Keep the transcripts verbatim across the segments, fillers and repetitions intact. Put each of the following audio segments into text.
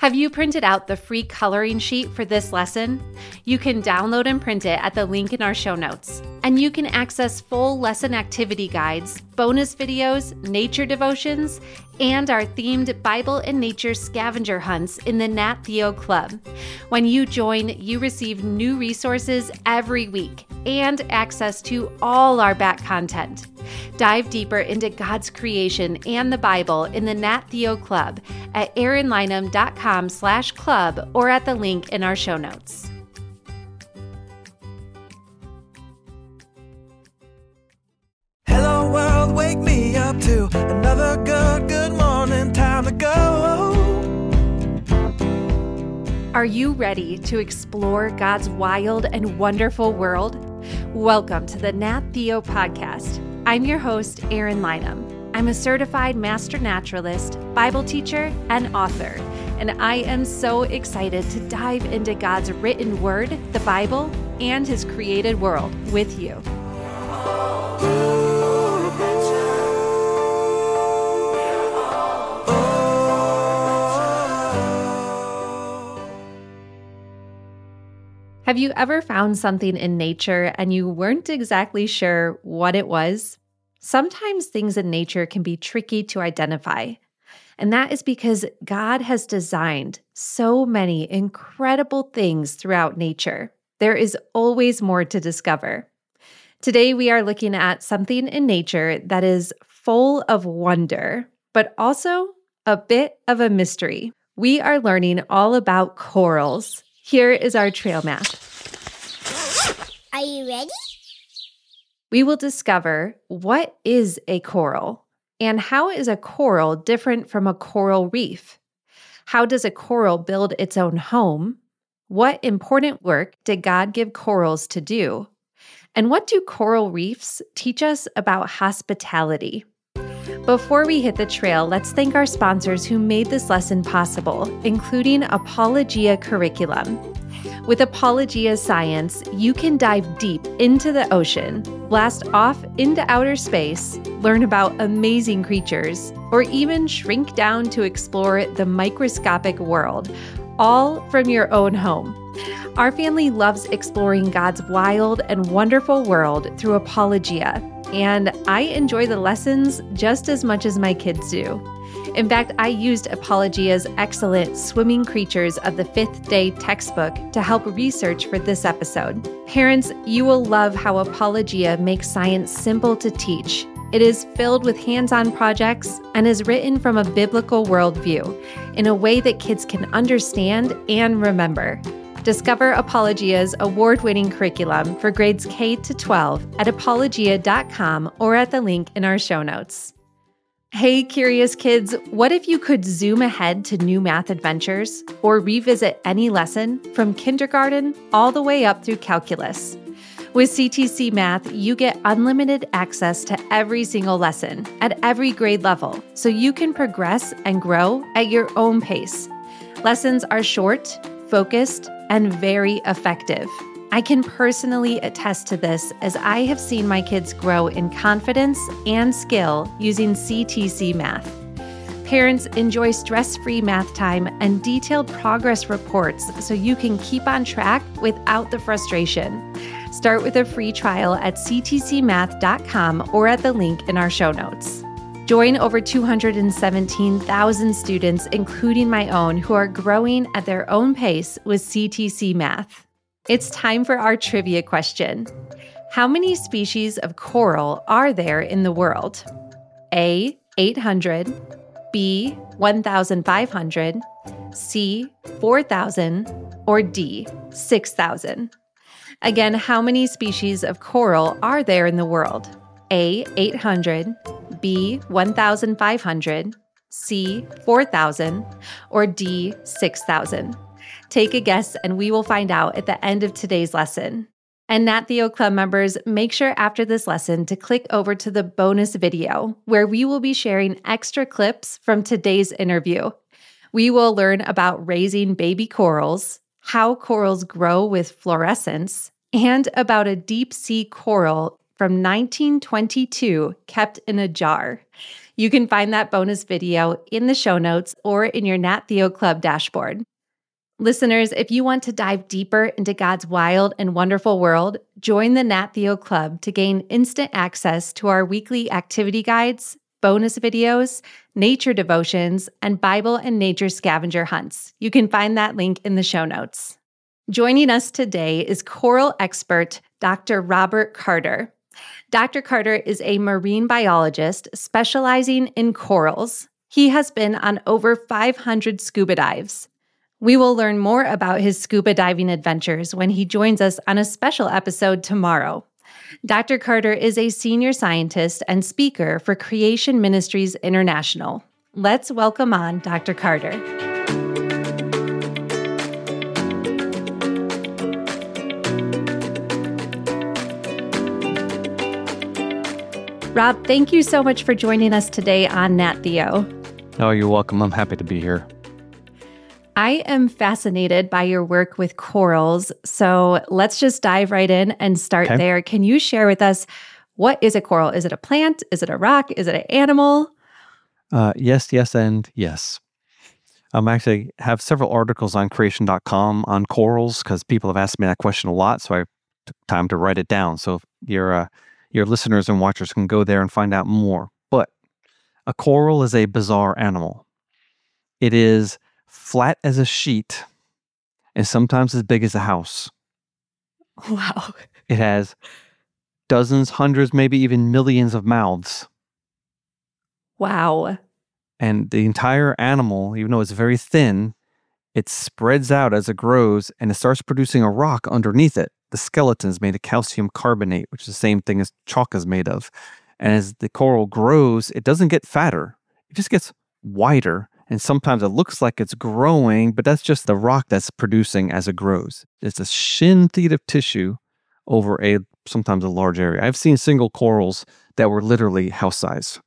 Have you printed out the free coloring sheet for this lesson? You can download and print it at the link in our show notes. And you can access full lesson activity guides, bonus videos, nature devotions, and our themed Bible and nature scavenger hunts in the Nat Theo Club. When you join, you receive new resources every week and access to all our back content. Dive deeper into God's creation and the Bible in the Nat Theo Club at erinlynham.com slash club or at the link in our show notes. Hello world, wake me up to another good, good morning, time to go. Are you ready to explore God's wild and wonderful world? Welcome to the Nat Theo Podcast. I'm your host, Erin Lynham. I'm a certified master naturalist, Bible teacher, and author, and I am so excited to dive into God's written word, the Bible, and His created world with you. Have you ever found something in nature and you weren't exactly sure what it was? Sometimes things in nature can be tricky to identify, and that is because God has designed so many incredible things throughout nature. There is always more to discover. Today, we are looking at something in nature that is full of wonder, but also a bit of a mystery. We are learning all about corals. Here is our trail map. Are you ready? We will discover what is a coral and how is a coral different from a coral reef? How does a coral build its own home? What important work did God give corals to do? And what do coral reefs teach us about hospitality? Before we hit the trail, let's thank our sponsors who made this lesson possible, including Apologia Curriculum. With Apologia Science, you can dive deep into the ocean, blast off into outer space, learn about amazing creatures, or even shrink down to explore the microscopic world, all from your own home. Our family loves exploring God's wild and wonderful world through Apologia, and I enjoy the lessons just as much as my kids do. In fact, I used Apologia's excellent Swimming Creatures of the Fifth Day textbook to help research for this episode. Parents, you will love how Apologia makes science simple to teach. It is filled with hands-on projects and is written from a biblical worldview in a way that kids can understand and remember. Discover Apologia's award-winning curriculum for grades K to twelve at apologia dot com or at the link in our show notes. Hey, curious kids, what if you could zoom ahead to new math adventures or revisit any lesson from kindergarten all the way up through calculus? With C T C Math, you get unlimited access to every single lesson at every grade level, so you can progress and grow at your own pace. Lessons are short, focused, and very effective. I can personally attest to this as I have seen my kids grow in confidence and skill using C T C Math. Parents, enjoy stress-free math time and detailed progress reports so you can keep on track without the frustration. Start with a free trial at c t c math dot com or at the link in our show notes. Join over two hundred seventeen thousand students, including my own, who are growing at their own pace with C T C Math. It's time for our trivia question. How many species of coral are there in the world? A, eight hundred, B, one thousand five hundred, C, four thousand, or D, six thousand? Again, how many species of coral are there in the world? A, eight hundred, B, one thousand five hundred, C, four thousand, or D, six thousand? Take a guess and we will find out at the end of today's lesson. And Nat Theo Club members, make sure after this lesson to click over to the bonus video where we will be sharing extra clips from today's interview. We will learn about raising baby corals, how corals grow with fluorescence, and about a deep sea coral from nineteen twenty-two kept in a jar. You can find that bonus video in the show notes or in your Nat Theo Club dashboard. Listeners, if you want to dive deeper into God's wild and wonderful world, join the Nat Theo Club to gain instant access to our weekly activity guides, bonus videos, nature devotions, and Bible and nature scavenger hunts. You can find that link in the show notes. Joining us today is coral expert Doctor Robert Carter. Doctor Carter is a marine biologist specializing in corals. He has been on over five hundred scuba dives. We will learn more about his scuba diving adventures when he joins us on a special episode tomorrow. Doctor Carter is a senior scientist and speaker for Creation Ministries International. Let's welcome on Doctor Carter. Rob, thank you so much for joining us today on Nat Theo. Oh, you're welcome. I'm happy to be here. I am fascinated by your work with corals, so let's just dive right in and start Okay. there. Can you share with us, what is a coral? Is it a plant? Is it a rock? Is it an animal? Uh, yes, yes, and yes. Um, I actually have several articles on creation dot com on corals because people have asked me that question a lot, so I took time to write it down. So your uh, your listeners and watchers can go there and find out more. But a coral is a bizarre animal. It is flat as a sheet and sometimes as big as a house. Wow. It has dozens, hundreds, maybe even millions of mouths. Wow. And the entire animal, even though it's very thin, it spreads out as it grows and it starts producing a rock underneath it. The skeleton is made of calcium carbonate, which is the same thing as chalk is made of. And as the coral grows, it doesn't get fatter. It just gets wider. And sometimes it looks like it's growing, but that's just the rock that's producing as it grows. It's a shin feet of tissue over a sometimes a large area. I've seen single corals that were literally house size.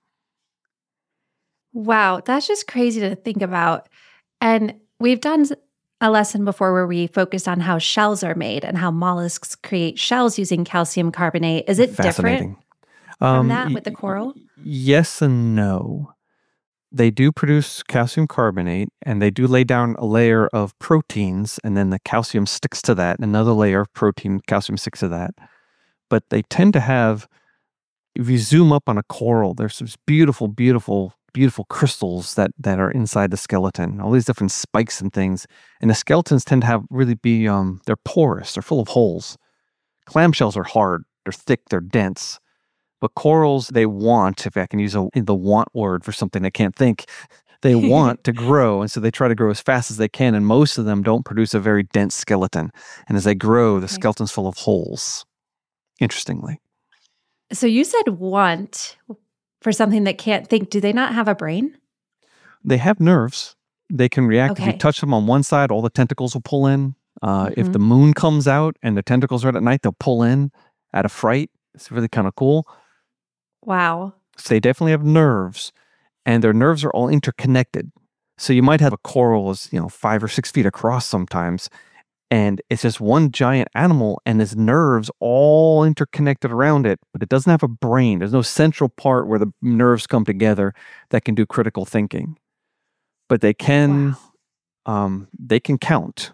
Wow, that's just crazy to think about. And we've done a lesson before where we focused on how shells are made and how mollusks create shells using calcium carbonate. Is it different Fascinating. from Um, that y- with the coral? Yes and no. They do produce calcium carbonate, and they do lay down a layer of proteins, and then the calcium sticks to that. Another layer of protein, calcium sticks to that. But they tend to have, if you zoom up on a coral, there's these beautiful, beautiful, beautiful crystals that, that are inside the skeleton, all these different spikes and things. And the skeletons tend to have really be, um, they're porous, they're full of holes. Clamshells are hard, they're thick, they're dense. But corals, they want, if I can use a, the want word for something I can't think, they want to grow. And so they try to grow as fast as they can. And most of them don't produce a very dense skeleton. And as they grow, the Okay. skeleton's full of holes, interestingly. So you said want for something that can't think. Do they not have a brain? They have nerves. They can react. If Okay. you touch them on one side, all the tentacles will pull in. Uh, If Mhm. the moon comes out and the tentacles are out at night, they'll pull in out of fright. It's really kind of cool. Wow. So they definitely have nerves, and their nerves are all interconnected. So you might have a coral is, you know, five or six feet across sometimes, and it's just one giant animal, and its nerves all interconnected around it, but it doesn't have a brain. There's no central part where the nerves come together that can do critical thinking. But they can, Wow. um, they can count.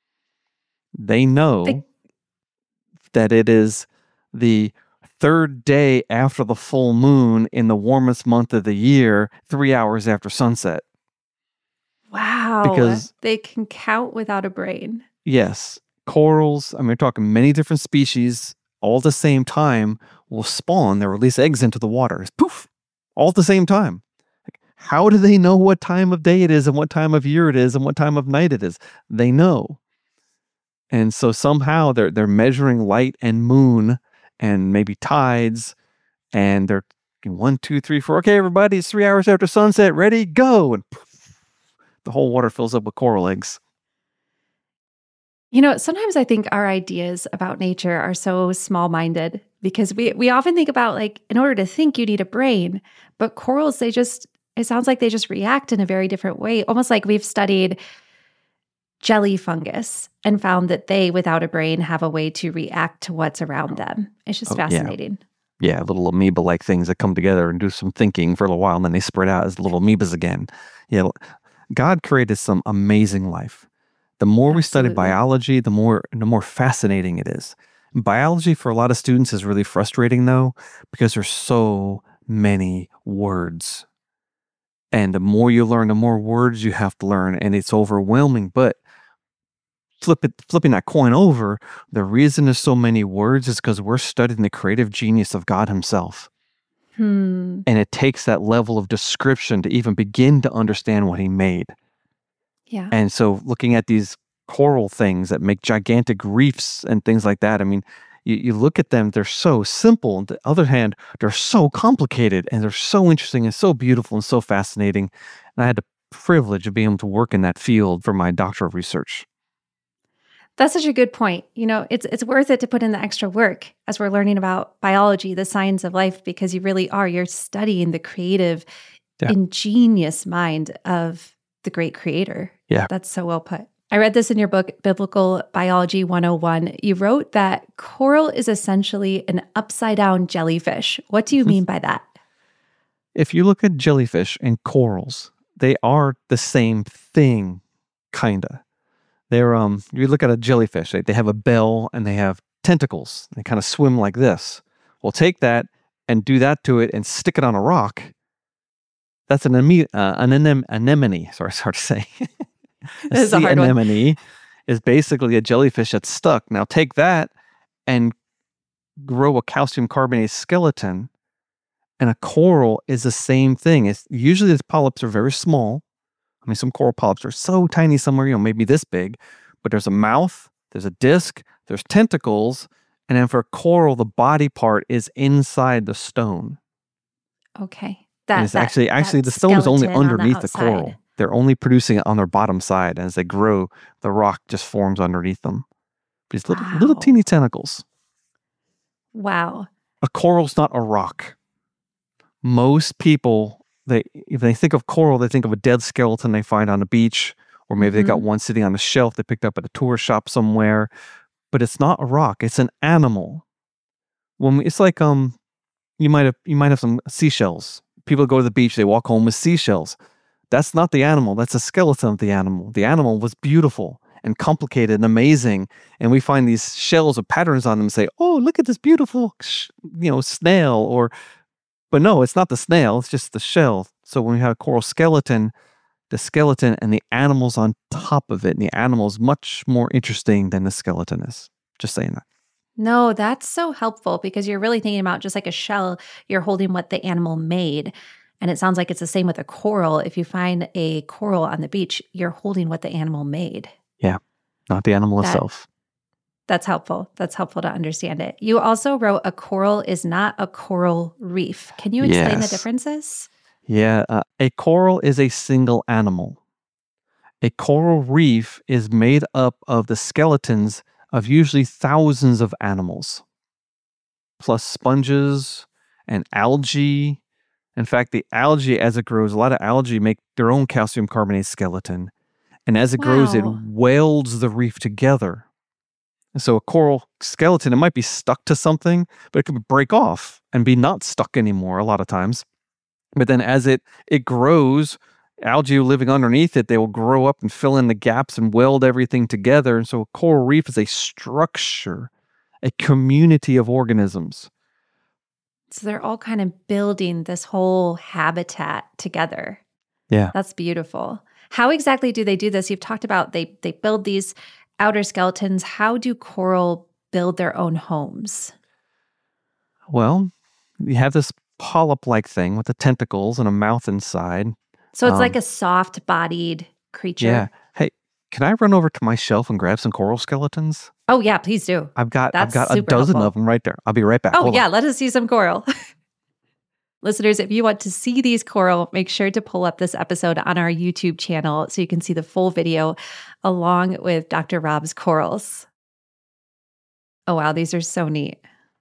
They know They- that it is the third day after the full moon in the warmest month of the year, three hours after sunset. Wow. Because- they can count without a brain. Yes, corals, I mean, we're talking many different species, all at the same time, will spawn. They release eggs into the water. It's poof, all at the same time. Like, how do they know what time of day it is and what time of year it is and what time of night it is? They know. And so somehow they're they're measuring light and moon and maybe tides, and they're one, two, three, four. Okay, everybody, it's three hours after sunset. Ready, go! And poof, the whole water fills up with coral eggs. You know, sometimes I think our ideas about nature are so small-minded because we we often think about, like, in order to think, you need a brain. But corals, they just, it sounds like they just react in a very different way, almost like we've studied jelly fungus and found that they, without a brain, have a way to react to what's around them. It's just Oh, yeah. fascinating. Yeah, little amoeba-like things that come together and do some thinking for a little while, and then they spread out as little amoebas again. Yeah, God created some amazing life. The more we study Absolutely. biology, the more the more fascinating it is. Biology for a lot of students is really frustrating though, because there's so many words. And the more you learn, the more words you have to learn, and it's overwhelming. But flip it, flipping that coin over, the reason there's so many words is because we're studying the creative genius of God himself. Hmm. And it takes that level of description to even begin to understand what he made. Yeah. And so looking at these coral things that make gigantic reefs and things like that, I mean, you, you look at them, they're so simple. On the other hand, they're so complicated and they're so interesting and so beautiful and so fascinating. And I had the privilege of being able to work in that field for my doctoral research. That's such a good point. You know, it's it's worth it to put in the extra work as we're learning about biology, the science of life, because you really are. You're studying the creative, Yeah. ingenious mind of the great creator. Yeah. That's so well put. I read this in your book, Biblical Biology one oh one. You wrote that coral is essentially an upside down jellyfish. What do you mean by that? If you look at jellyfish and corals, they are the same thing, kinda. They're um. You look at a jellyfish; they, they have a bell and they have tentacles. They kind of swim like this. Well, take that and do that to it and stick it on a rock. That's an, ame- uh, an anem- anemone. Sorry, it's hard to say. a This is a sea hard one. anemone is basically a jellyfish that's stuck. Now take that and grow a calcium carbonate skeleton, and a coral is the same thing. It's usually the polyps are very small. I mean, some coral polyps are so tiny, somewhere, you know, maybe this big, but there's a mouth, there's a disc, there's tentacles, and then for a coral, the body part is inside the stone. Okay. And That, it's that- actually, actually, that the stone is only skeleton on the underneath the, outside. coral. They're only producing it on their bottom side. As they grow, the rock just forms underneath them. These little, little Wow. teeny tentacles. Wow. A coral's not a rock. Most people, they if they think of coral, they think of a dead skeleton they find on a beach, or maybe they got Mhm. one sitting on a shelf they picked up at a tourist shop somewhere. But it's not a rock. It's an animal. When we, it's like um, you might have you might have some seashells. People go to the beach, they walk home with seashells. That's not the animal. That's a skeleton of the animal. The animal was beautiful and complicated and amazing, and we find these shells with patterns on them and say, "Oh, look at this beautiful, sh- you know, snail." Or, but no, it's not the snail. It's just the shell. So when we have a coral skeleton, the skeleton and the animals on top of it, and the animal is much more interesting than the skeleton is. Just saying that. No, that's so helpful because you're really thinking about just like a shell, you're holding what the animal made. And it sounds like it's the same with a coral. If you find a coral on the beach, you're holding what the animal made. Yeah, not the animal That- itself. That's helpful. That's helpful to understand it. You also wrote a coral is not a coral reef. Can you explain the Yes. differences? Yeah, uh, a coral is a single animal. A coral reef is made up of the skeletons of usually thousands of animals, plus sponges and algae. In fact, the algae, as it grows, a lot of algae make their own calcium carbonate skeleton. And as it grows, it Wow. welds the reef together. And so a coral skeleton, it might be stuck to something, but it could break off and be not stuck anymore a lot of times. But then as it it grows, algae living underneath it, they will grow up and fill in the gaps and weld everything together. And so a coral reef is a structure, a community of organisms. So they're all kind of building this whole habitat together. Yeah. That's beautiful. How exactly do they do this? You've talked about they they build these outer skeletons. How do coral build their own homes? Well, you have this polyp-like thing with the tentacles and a mouth inside. So it's like Um, a soft-bodied creature. Yeah. Hey, can I run over to my shelf and grab some coral skeletons? Oh yeah, please do. I've got That's I've got a super dozen helpful. of them right there. I'll be right back. Oh Hold yeah, on. let us see some coral. Listeners, if you want to see these coral, make sure to pull up this episode on our YouTube channel so you can see the full video along with Doctor Rob's corals. Oh wow, these are so neat.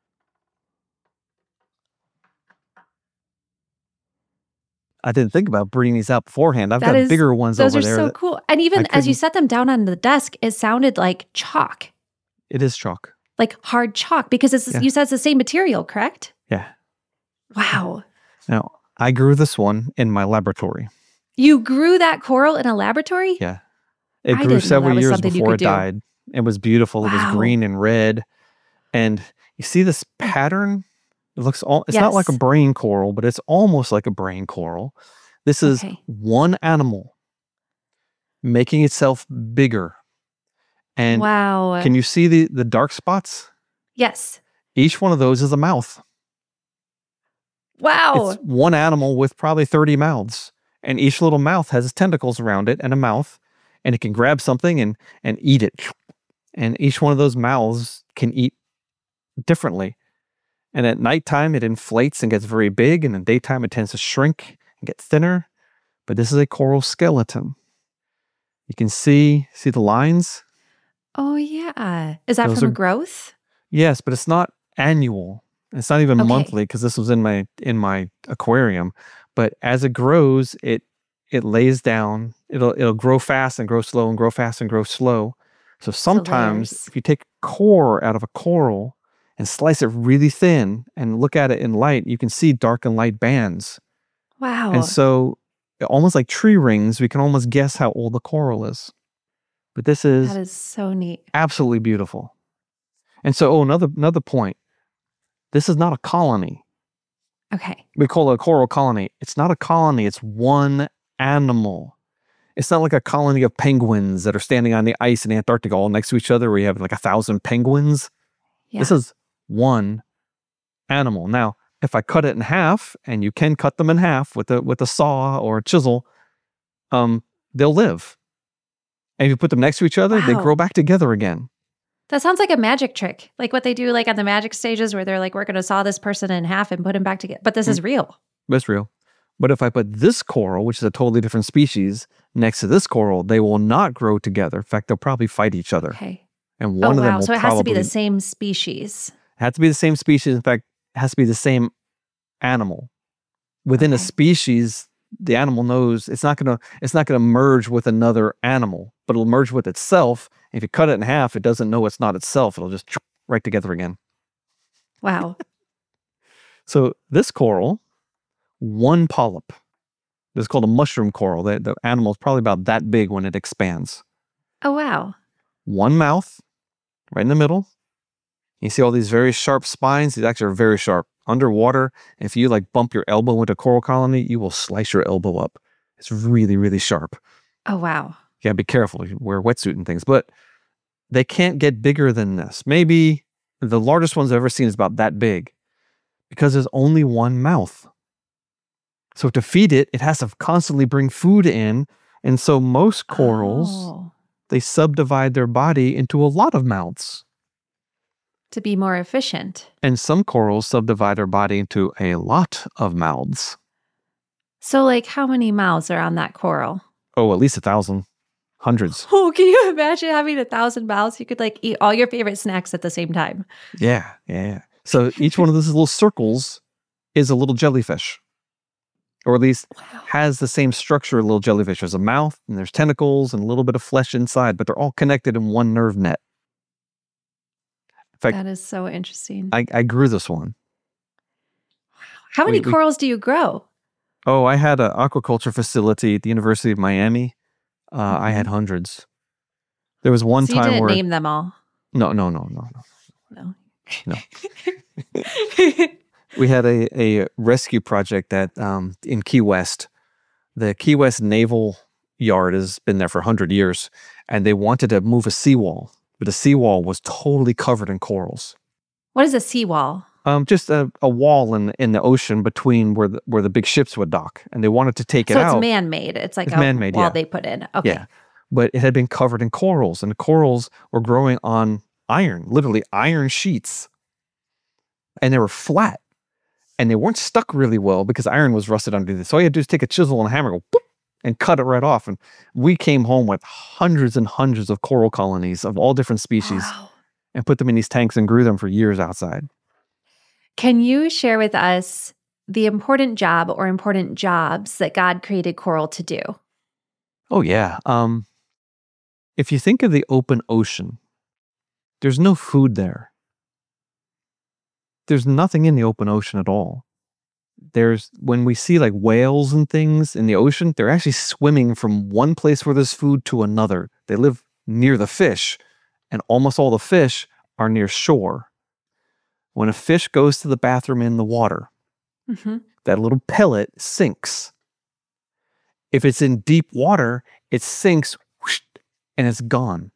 I didn't think about bringing these out beforehand. I've That got is- bigger ones Those over are there. so that- cool. And even I as you couldn't- set them down on the desk, it sounded like chalk, It is chalk. like hard chalk, because it's Yeah. you said it's the same material, correct? Yeah. Wow. Now, I grew this one in my laboratory. You grew that coral in a laboratory? Yeah. It I grew didn't know several that was years something you before could it do. died. It was beautiful. It was Wow. green and red. And you see this pattern? It looks all, it's not like a Yes. brain coral, but it's almost like a brain coral. This is Okay. one animal making itself bigger. And Wow. can you see the, the dark spots? Yes. Each one of those is a mouth. Wow. It's one animal with probably thirty mouths. And each little mouth has tentacles around it and a mouth. And it can grab something and, and eat it. And each one of those mouths can eat differently. And at nighttime, it inflates and gets very big. And in daytime, it tends to shrink and get thinner. But this is a coral skeleton. You can see, see the lines? Oh, yeah. Is that Those from are- a growth? Yes, but it's not annual. It's not even Okay. monthly because this was in my in my aquarium. But as it grows, it it lays down. It'll it'll grow fast and grow slow and grow fast and grow slow. So sometimes layers. if you take core out of a coral and slice it really thin and look at it in light, you can see dark and light bands. Wow. And so almost like tree rings, we can almost guess how old the coral is. But this is That is so neat. absolutely beautiful. And so, oh, another another point. This is not a colony. Okay. We call it a coral colony. It's not a colony. It's one animal. It's not like a colony of penguins that are standing on the ice in Antarctica all next to each other where you have like a thousand penguins. Yeah. This is one animal. Now, if I cut it in half, and you can cut them in half with a with a saw or a chisel, um, they'll live. And if you put them next to each other, they Wow. grow back together again. That sounds like a magic trick. Like what they do like on the magic stages where they're like, we're going to saw this person in half and put him back together. But this is real. That's real. But if I put this coral, which is a totally different species, next to this coral, they will not grow together. In fact, they'll probably fight each other. Okay. And Oh, one of them wow. will So it has to be probably the same species. has to be the same species. In fact, it has to be the same animal. Within a Okay. species, the animal knows it's not gonna it's not gonna merge with another animal, but it'll merge with itself. If you cut it in half, it doesn't know it's not itself. It'll just right together again. Wow. So this coral, one polyp. This is called a mushroom coral. The, the animal is probably about that big when it expands. Oh, wow. One mouth, right in the middle. You see all these very sharp spines. These actually are very sharp. Underwater, if you like bump your elbow into a coral colony, you will slice your elbow up. It's really, really sharp. Oh, wow. You gotta be careful. You wear a wetsuit and things, but they can't get bigger than this. Maybe the largest ones I've ever seen is about that big because there's only one mouth. So to feed it, it has to constantly bring food in. And so most corals, Oh, they subdivide their body into a lot of mouths. to be more efficient. And some corals subdivide their body into a lot of mouths. So, like, how many mouths are on that coral? Oh, at least a thousand. Hundreds. Oh, can you imagine having a thousand mouths? You could like eat all your favorite snacks at the same time. Yeah, yeah, yeah. So each one of those little circles is a little jellyfish. Or at least Wow. has the same structure a little jellyfish. There's a mouth and there's tentacles and a little bit of flesh inside, but they're all connected in one nerve net. In fact, That is so interesting. I, I grew this one. How many we- we- corals do you grow? Oh, I had an aquaculture facility at the University of Miami. Uh, I had hundreds. There was one so you time didn't where name them all. no, no, no, no, no. No. No. We had a, a rescue project that um, in Key West. The Key West Naval Yard has been there for one hundred years, and they wanted to move a seawall, but the seawall was totally covered in corals. What is a seawall? Um, just a, a wall in in the ocean between where the, where the big ships would dock, and they wanted to take it So out. it's man-made. It's like It's a man-made, wall yeah. they put in. Okay. Yeah, but it had been covered in corals, and the corals were growing on iron, literally iron sheets, and they were flat, and they weren't stuck really well because iron was rusted underneath. So all you had to do is take a chisel and a hammer, go boop, and cut it right off. And we came home with hundreds and hundreds of coral colonies of all different species, Wow. and put them in these tanks and grew them for years outside. Can you share with us the important job or important jobs that God created coral to do? Oh yeah. Um, if you think of the open ocean, there's no food there. there's nothing in the open ocean at all. There's when we see like whales and things in the ocean, they're actually swimming from one place where there's food to another. They live near the fish, and almost all the fish are near shore. When a fish goes to the bathroom in the water, Mm-hmm. that little pellet sinks. If it's in deep water, it sinks whoosh, and it's gone.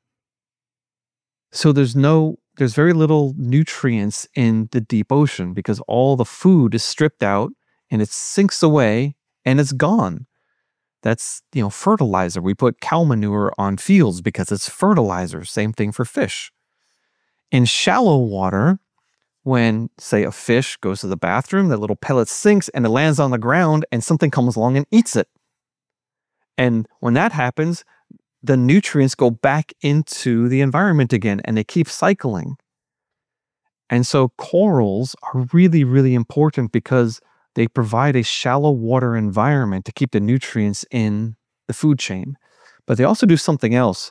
So there's no, there's very little nutrients in the deep ocean because all the food is stripped out and it sinks away and it's gone. That's, you know, fertilizer. We put cow manure on fields because it's fertilizer. Same thing for fish. In shallow water, when, say, a fish goes to the bathroom, that little pellet sinks and it lands on the ground and something comes along and eats it. And when that happens, the nutrients go back into the environment again and they keep cycling. And so corals are really, really important because they provide a shallow water environment to keep the nutrients in the food chain. But they also do something else.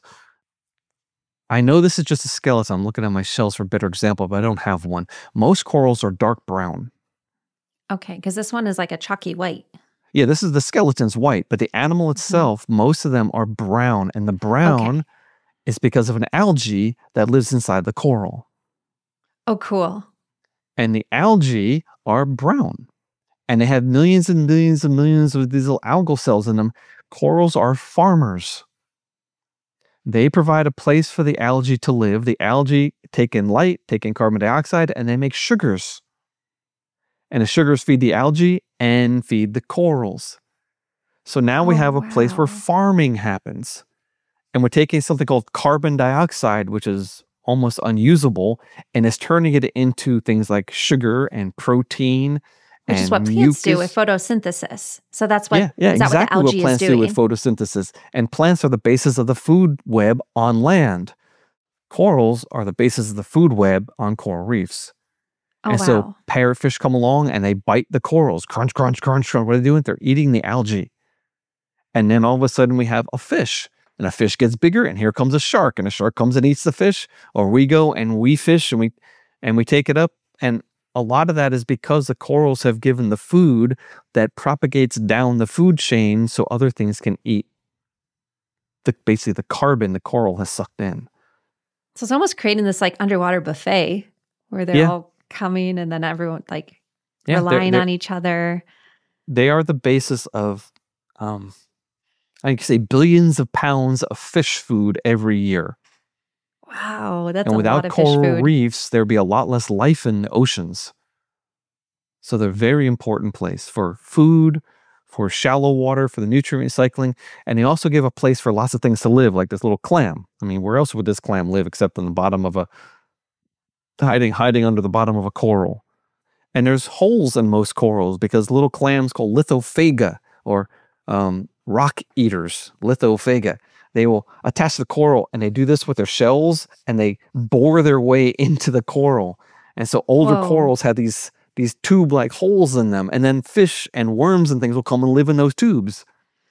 I know this is just a skeleton. I'm looking at my shells for a better example, but I don't have one. Most corals are dark brown. Okay, because this one is like a chalky white. Yeah, this is the skeleton's white, but the animal itself, mm-hmm. most of them are brown. And the brown okay. is because of an algae that lives inside the coral. Oh, cool. And the algae are brown. And they have millions and millions and millions of these little algal cells in them. Corals are farmers. They provide a place for the algae to live. The algae take in light, take in carbon dioxide, and they make sugars. And the sugars feed the algae and feed the corals. So now oh, we have a wow. place where farming happens. And we're taking something called carbon dioxide, which is almost unusable, and it's turning it into things like sugar and protein. Which and is what plants mucus. do with photosynthesis. So that's what, yeah, yeah, is that exactly what, what the algae plants is doing? do with photosynthesis. And plants are the basis of the food web on land. Corals are the basis of the food web on coral reefs. Oh, and wow. so parrotfish come along and they bite the corals. Crunch, crunch, crunch, crunch. What are they doing? They're eating the algae. And then all of a sudden we have a fish. And a fish gets bigger and here comes a shark. And a shark comes and eats the fish. Or we go and we fish and we and we take it up. And a lot of that is because the corals have given the food that propagates down the food chain so other things can eat the basically the carbon the coral has sucked in. So it's almost creating this like underwater buffet where they're yeah. all coming and then everyone like yeah, relying they're, they're, on each other. They are the basis of, um, I could say, billions of pounds of fish food every year. Wow, that's and a without lot of fish food. coral reefs, there'd be a lot less life in the oceans. So they're a very important place for food, for shallow water, for the nutrient cycling, and they also give a place for lots of things to live, like this little clam. I mean, where else would this clam live except in the bottom of a hiding hiding under the bottom of a coral? And there's holes in most corals because little clams called lithophaga or um, rock eaters, lithophaga. They will attach to the coral and they do this with their shells and they bore their way into the coral. And so older Whoa. corals have these these tube-like holes in them, and then fish and worms and things will come and live in those tubes.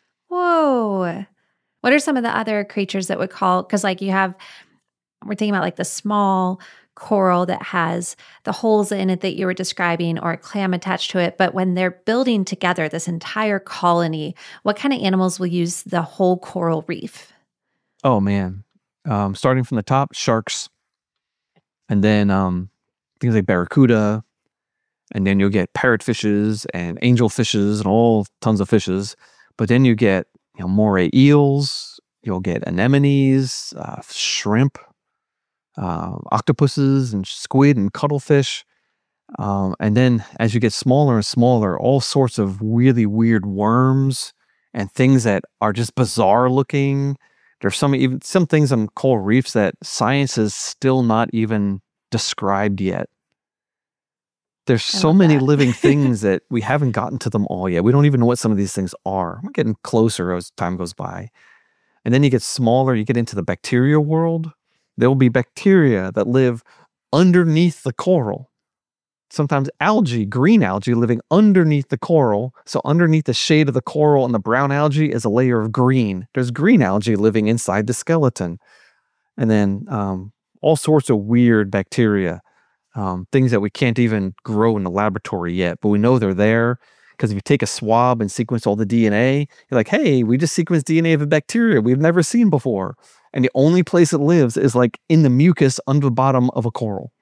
Whoa. What are some of the other creatures that would call, because like you have, we're thinking about like the small coral that has the holes in it that you were describing or a clam attached to it, but when they're building together this entire colony, what kind of animals will use the whole coral reef? Oh, man. Um, starting from the top, sharks, and then um, things like barracuda, and then you'll get parrotfishes and angelfishes and all tons of fishes. But then you get, you know, moray eels, you'll get anemones, uh, shrimp, uh, octopuses and squid and cuttlefish. Um, and then as you get smaller and smaller, all sorts of really weird worms and things that are just bizarre looking. There's some even some things on coral reefs that science has still not even described yet. There's so many that. living things that we haven't gotten to them all yet. We don't even know what some of these things are. We're getting closer as time goes by. And then you get smaller, you get into the bacteria world. There will be bacteria that live underneath the coral. Sometimes algae, green algae, living underneath the coral. So underneath the shade of the coral and the brown algae is a layer of green. There's green algae living inside the skeleton. And then um, all sorts of weird bacteria. um, things that we can't even grow in the laboratory yet, but we know they're there because if you take a swab and sequence all the D N A, you're like, hey, we just sequenced D N A of a bacteria we've never seen before. And the only place it lives is like in the mucus under the bottom of a coral.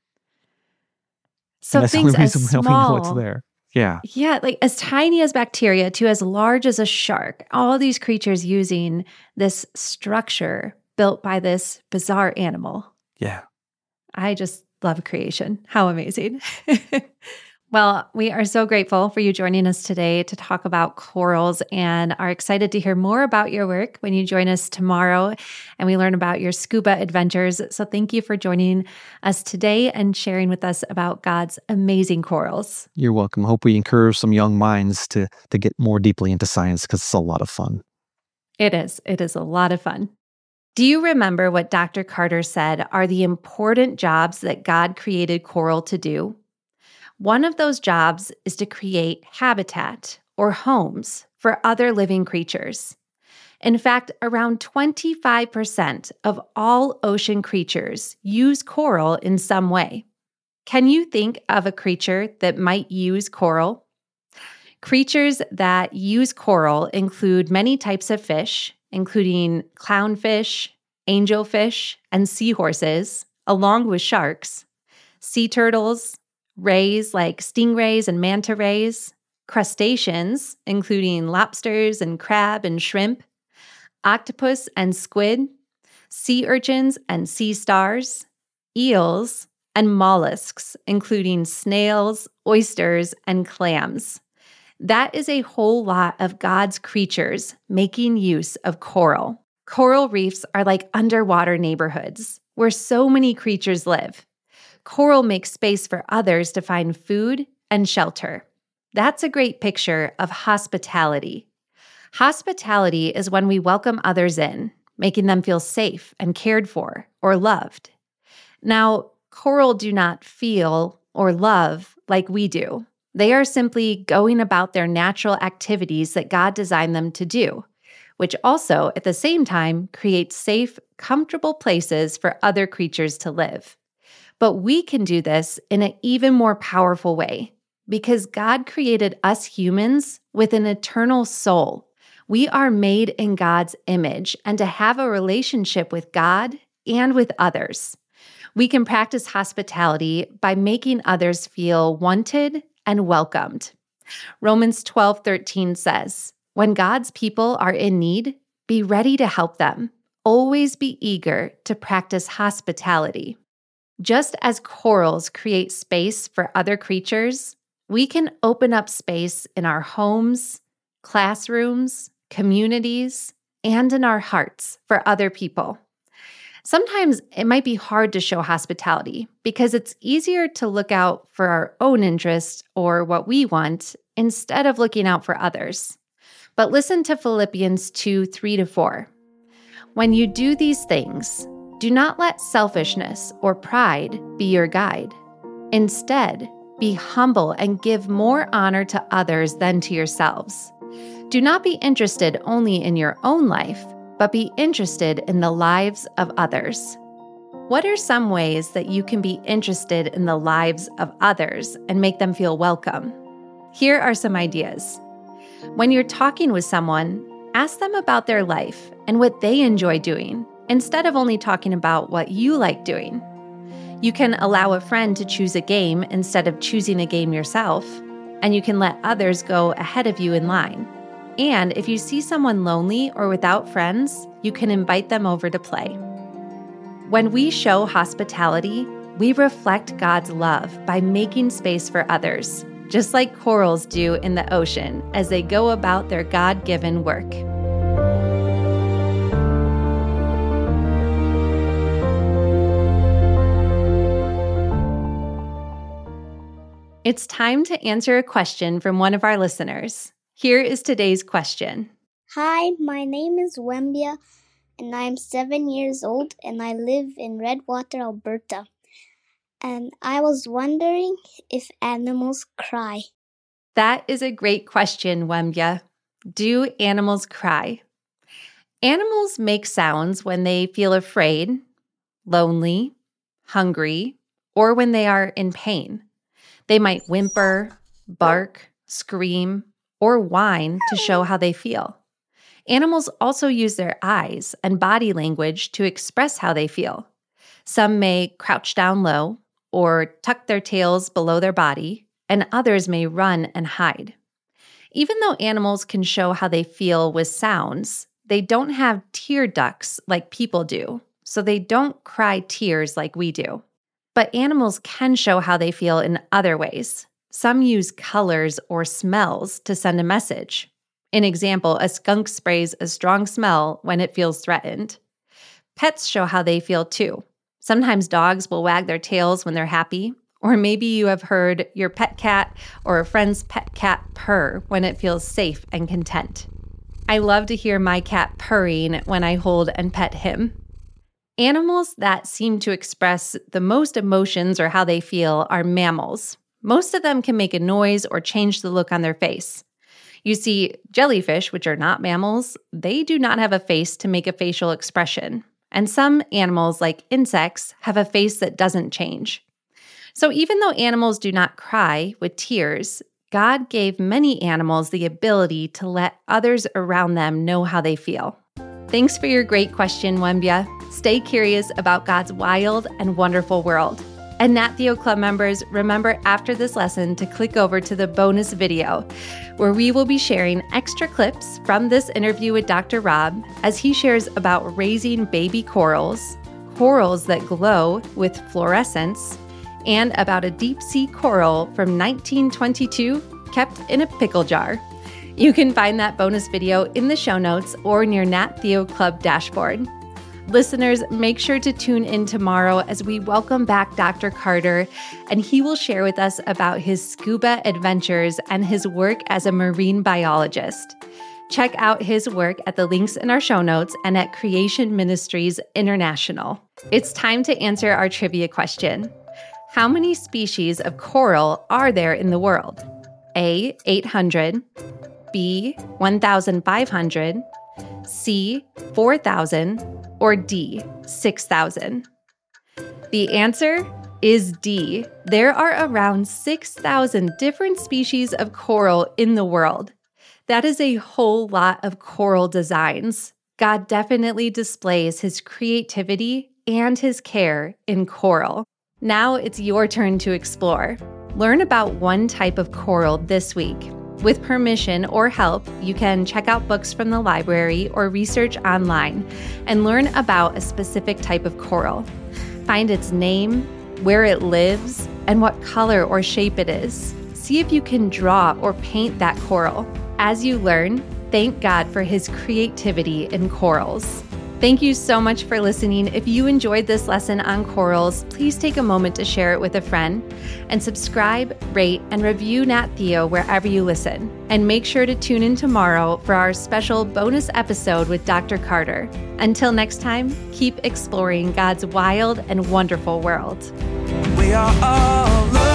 So and that's things the only as reason we know it's small, there. Yeah. yeah, like as tiny as bacteria to as large as a shark, all these creatures using this structure built by this bizarre animal. Yeah. I just love creation. How amazing. Well, we are so grateful for you joining us today to talk about corals and are excited to hear more about your work when you join us tomorrow and we learn about your scuba adventures. So thank you for joining us today and sharing with us about God's amazing corals. You're welcome. Hope we encourage some young minds to, to get more deeply into science because it's a lot of fun. It is. It is a lot of fun. Do you remember what Doctor Carter said are the important jobs that God created coral to do? One of those jobs is to create habitat or homes for other living creatures. In fact, around twenty-five percent of all ocean creatures use coral in some way. Can you think of a creature that might use coral? Creatures that use coral include many types of fish, including clownfish, angelfish, and seahorses, along with sharks, sea turtles, rays like stingrays and manta rays, crustaceans, including lobsters and crab and shrimp, octopus and squid, sea urchins and sea stars, eels, and mollusks, including snails, oysters, and clams. That is a whole lot of God's creatures making use of coral. Coral reefs are like underwater neighborhoods where so many creatures live. Coral makes space for others to find food and shelter. That's a great picture of hospitality. Hospitality is when we welcome others in, making them feel safe and cared for or loved. Now, coral do not feel or love like we do. They are simply going about their natural activities that God designed them to do, which also, at the same time, creates safe, comfortable places for other creatures to live. But we can do this in an even more powerful way because God created us humans with an eternal soul. We are made in God's image and to have a relationship with God and with others. We can practice hospitality by making others feel wanted and welcomed. Romans twelve thirteen says, "When God's people are in need, be ready to help them. Always be eager to practice hospitality." Just as corals create space for other creatures, we can open up space in our homes, classrooms, communities, and in our hearts for other people. Sometimes it might be hard to show hospitality because it's easier to look out for our own interests or what we want instead of looking out for others. But listen to Philippians two, three to four. When you do these things, do not let selfishness or pride be your guide. Instead, be humble and give more honor to others than to yourselves. Do not be interested only in your own life, but be interested in the lives of others. What are some ways that you can be interested in the lives of others and make them feel welcome? Here are some ideas. When you're talking with someone, ask them about their life and what they enjoy doing, instead of only talking about what you like doing. You can allow a friend to choose a game instead of choosing a game yourself, and you can let others go ahead of you in line. And if you see someone lonely or without friends, you can invite them over to play. When we show hospitality, we reflect God's love by making space for others, just like corals do in the ocean as they go about their God-given work. It's time to answer a question from one of our listeners. Here is today's question. Hi, my name is Wembia, and I'm seven years old, and I live in Redwater, Alberta. And I was wondering if animals cry. That is a great question, Wembia. Do animals cry? Animals make sounds when they feel afraid, lonely, hungry, or when they are in pain. They might whimper, bark, scream, or whine to show how they feel. Animals also use their eyes and body language to express how they feel. Some may crouch down low or tuck their tails below their body, and others may run and hide. Even though animals can show how they feel with sounds, they don't have tear ducts like people do, so they don't cry tears like we do. But animals can show how they feel in other ways. Some use colors or smells to send a message. An example, a skunk sprays a strong smell when it feels threatened. Pets show how they feel too. Sometimes dogs will wag their tails when they're happy, or maybe you have heard your pet cat or a friend's pet cat purr when it feels safe and content. I love to hear my cat purring when I hold and pet him. Animals that seem to express the most emotions or how they feel are mammals. Most of them can make a noise or change the look on their face. You see, jellyfish, which are not mammals, they do not have a face to make a facial expression. And some animals, like insects, have a face that doesn't change. So even though animals do not cry with tears, God gave many animals the ability to let others around them know how they feel. Thanks for your great question, Wembia. Stay curious about God's wild and wonderful world. And Nat Theo Club members, remember after this lesson to click over to the bonus video, where we will be sharing extra clips from this interview with Doctor Rob as he shares about raising baby corals, corals that glow with fluorescence, and about a deep-sea coral from nineteen twenty-two kept in a pickle jar. You can find that bonus video in the show notes or near Nat Theo Club dashboard. Listeners, make sure to tune in tomorrow as we welcome back Doctor Carter, and he will share with us about his scuba adventures and his work as a marine biologist. Check out his work at the links in our show notes and at Creation Ministries International. It's time to answer our trivia question. How many species of coral are there in the world? A, eight hundred, B, one thousand five hundred, C, four thousand, or D, six thousand? The answer is D. There are around six thousand different species of coral in the world. That is a whole lot of coral designs. God definitely displays his creativity and his care in coral. Now it's your turn to explore. Learn about one type of coral this week. With permission or help, you can check out books from the library or research online and learn about a specific type of coral. Find its name, where it lives, and what color or shape it is. See if you can draw or paint that coral. As you learn, thank God for his creativity in corals. Thank you so much for listening. If you enjoyed this lesson on corals, please take a moment to share it with a friend and subscribe, rate, and review Nat Theo wherever you listen. And make sure to tune in tomorrow for our special bonus episode with Doctor Carter. Until next time, keep exploring God's wild and wonderful world. We are all loved.